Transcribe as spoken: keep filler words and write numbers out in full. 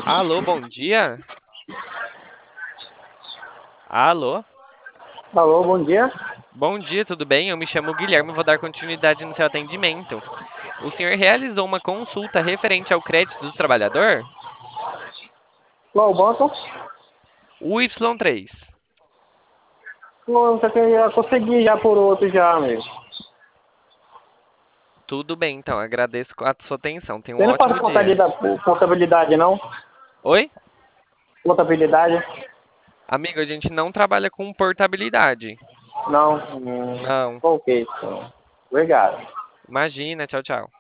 Alô, bom dia? Alô? Alô, bom dia. Bom dia, tudo bem? Eu me chamo Guilherme e vou dar continuidade no seu atendimento. O senhor realizou uma consulta referente ao crédito do trabalhador? Qual banco? O Y três. Não, só que eu já consegui já por outro já, amigo. Tudo bem, então. Agradeço a sua atenção. Tenha um Você não faz ótimo dia. contabilidade, contabilidade não? Oi? Contabilidade? Amigo, a gente não trabalha com portabilidade. Não. Hum, Não. ok, então. Obrigado. Imagina, tchau, tchau.